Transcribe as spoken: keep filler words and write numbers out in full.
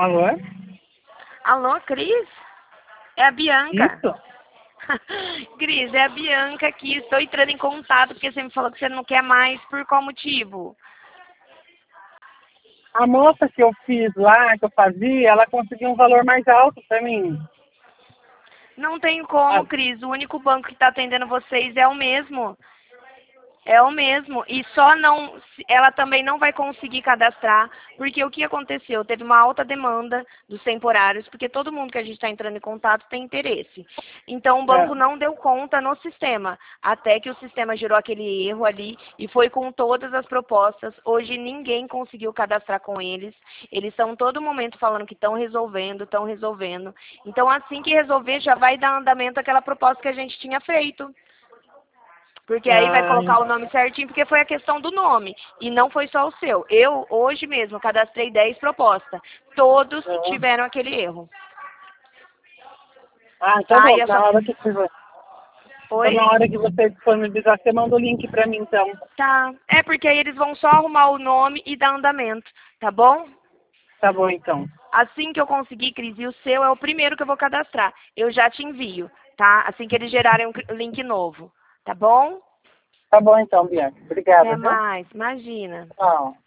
Alô? Alô, Cris? É a Bianca. Isso? Cris, é a Bianca aqui. Estou entrando em contato porque você me falou que você não quer mais. Por qual motivo? A moça que eu fiz lá, que eu fazia, ela conseguiu um valor mais alto pra mim. Não tem Ah, como, Cris. O único banco que está atendendo vocês é o mesmo. É o mesmo. E só não. Ela também não vai conseguir cadastrar, porque o que aconteceu? Teve uma alta demanda dos temporários, porque todo mundo que a gente está entrando em contato tem interesse. Então o é. banco não deu conta no sistema, até que o sistema gerou aquele erro ali e foi com todas as propostas. Hoje ninguém conseguiu cadastrar com eles. Eles estão todo momento falando que estão resolvendo, estão resolvendo. Então assim que resolver, já vai dar andamento àquela proposta que a gente tinha feito. Porque aí vai Ah, colocar o nome certinho, porque foi a questão do nome. E não foi só o seu. Eu, hoje mesmo, cadastrei dez propostas. Todos é. tiveram aquele erro. Ah, então Tá? bom. E essa... Na hora que você, então, Oi? na hora que você disponibilizar, você manda o link pra mim, então. Tá. É porque aí eles vão só arrumar o nome e dar andamento. Tá bom? Tá bom, então. Assim que eu conseguir, Cris, e o seu é o primeiro que eu vou cadastrar. Eu já te envio, tá? Assim que eles gerarem um link novo. Tá bom? Tá bom, então, Bianca. Obrigada, Até viu? mais. Imagina. Tchau.